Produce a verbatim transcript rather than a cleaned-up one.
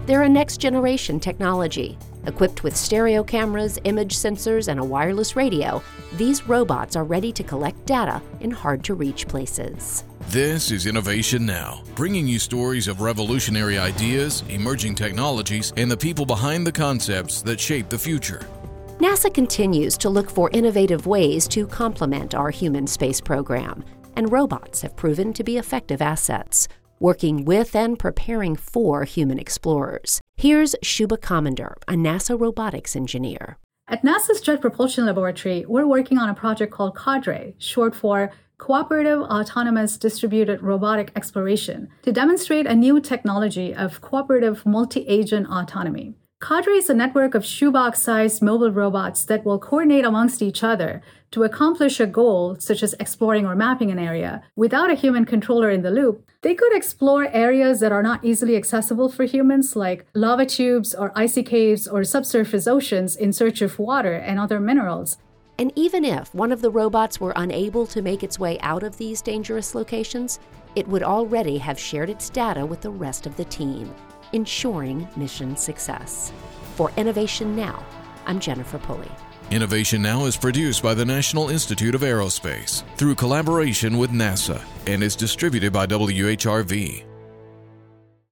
They're a next-generation technology. Equipped with stereo cameras, image sensors, and a wireless radio, these robots are ready to collect data in hard-to-reach places. This is Innovation Now, bringing you stories of revolutionary ideas, emerging technologies, and the people behind the concepts that shape the future. NASA continues to look for innovative ways to complement our human space program, and robots have proven to be effective assets, working with and preparing for human explorers. Here's Shubha Kamandar, a NASA robotics engineer. At NASA's Jet Propulsion Laboratory, we're working on a project called CADRE, short for Cooperative Autonomous Distributed Robotic Exploration, to demonstrate a new technology of cooperative multi-agent autonomy. CADRE is a network of shoebox-sized mobile robots that will coordinate amongst each other to accomplish a goal, such as exploring or mapping an area, without a human controller in the loop. They could explore areas that are not easily accessible for humans, like lava tubes or icy caves or subsurface oceans, in search of water and other minerals. And even if one of the robots were unable to make its way out of these dangerous locations, it would already have shared its data with the rest of the team, ensuring mission success. For Innovation Now, I'm Jennifer Pulley. Innovation Now is produced by the National Institute of Aerospace through collaboration with NASA and is distributed by W H R V.